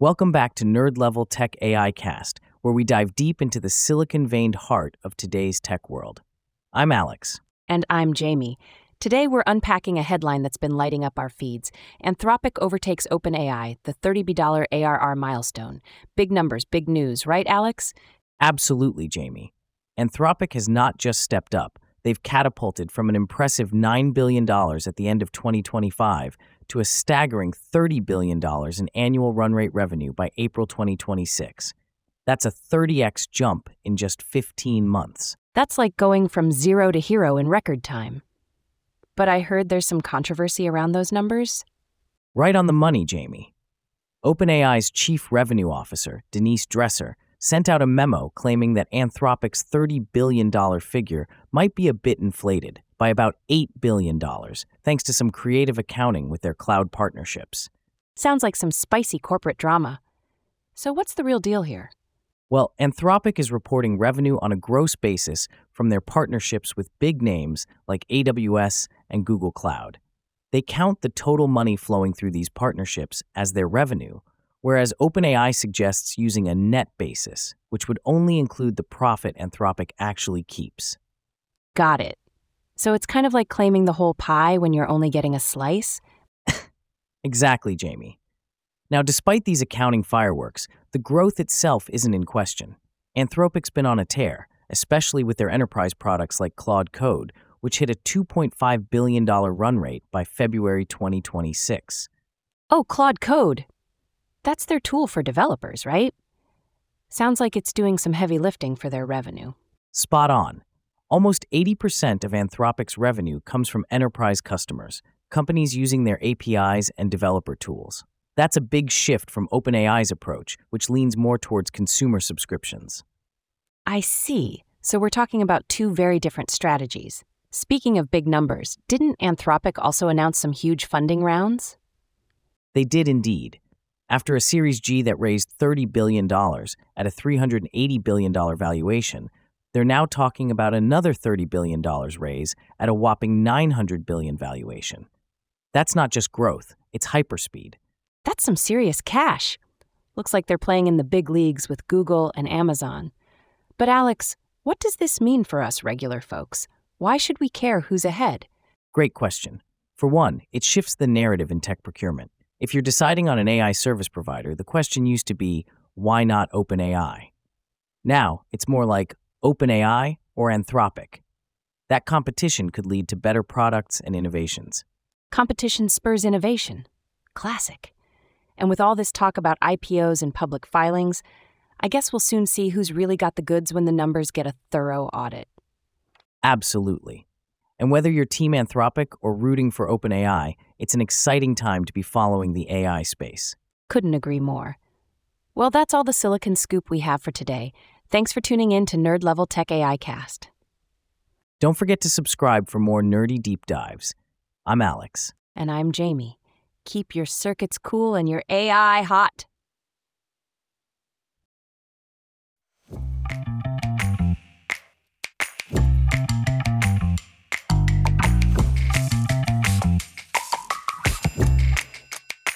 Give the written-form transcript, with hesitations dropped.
Welcome back to Nerd Level Tech AI Cast, where we dive deep into the silicon-veined heart of today's tech world. I'm Alex. And I'm Jamie. Today we're unpacking a headline that's been lighting up our feeds. Anthropic overtakes OpenAI, the $30 billion ARR milestone. Big numbers, big news, right, Alex? Absolutely, Jamie. Anthropic has not just stepped up. They've catapulted from an impressive $9 billion at the end of 2025 to a staggering $30 billion in annual run rate revenue by April 2026. That's a 30x jump in just 15 months. That's like going from zero to hero in record time. But I heard there's some controversy around those numbers. Right on the money, Jamie. OpenAI's chief revenue officer, Denise Dresser, sent out a memo claiming that Anthropic's $30 billion figure might be a bit inflated by about $8 billion, thanks to some creative accounting with their cloud partnerships. Sounds like some spicy corporate drama. So what's the real deal here? Well, Anthropic is reporting revenue on a gross basis from their partnerships with big names like AWS and Google Cloud. They count the total money flowing through these partnerships as their revenue, whereas OpenAI suggests using a net basis, which would only include the profit Anthropic actually keeps. Got it. So it's kind of like claiming the whole pie when you're only getting a slice? Exactly, Jamie. Now, despite these accounting fireworks, the growth itself isn't in question. Anthropic's been on a tear, especially with their enterprise products like Claude Code, which hit a $2.5 billion run rate by February 2026. Oh, Claude Code. That's their tool for developers, right? Sounds like it's doing some heavy lifting for their revenue. Spot on. Almost 80% of Anthropic's revenue comes from enterprise customers, companies using their APIs and developer tools. That's a big shift from OpenAI's approach, which leans more towards consumer subscriptions. I see. So we're talking about two very different strategies. Speaking of big numbers, didn't Anthropic also announce some huge funding rounds? They did indeed. After a Series G that raised $30 billion at a $380 billion valuation, they're now talking about another $30 billion raise at a whopping $900 billion valuation. That's not just growth, it's hyperspeed. That's some serious cash. Looks like they're playing in the big leagues with Google and Amazon. But Alex, what does this mean for us regular folks? Why should we care who's ahead? Great question. For one, it shifts the narrative in tech procurement. If you're deciding on an AI service provider, the question used to be, why not OpenAI? Now, it's more like, OpenAI or Anthropic? That competition could lead to better products and innovations. Competition spurs innovation. Classic. And with all this talk about IPOs and public filings, I guess we'll soon see who's really got the goods when the numbers get a thorough audit. Absolutely. And whether you're Team Anthropic or rooting for OpenAI, it's an exciting time to be following the AI space. Couldn't agree more. Well, that's all the Silicon Scoop we have for today. Thanks for tuning in to Nerd Level Tech AI Cast. Don't forget to subscribe for more nerdy deep dives. I'm Alex. And I'm Jamie. Keep your circuits cool and your AI hot.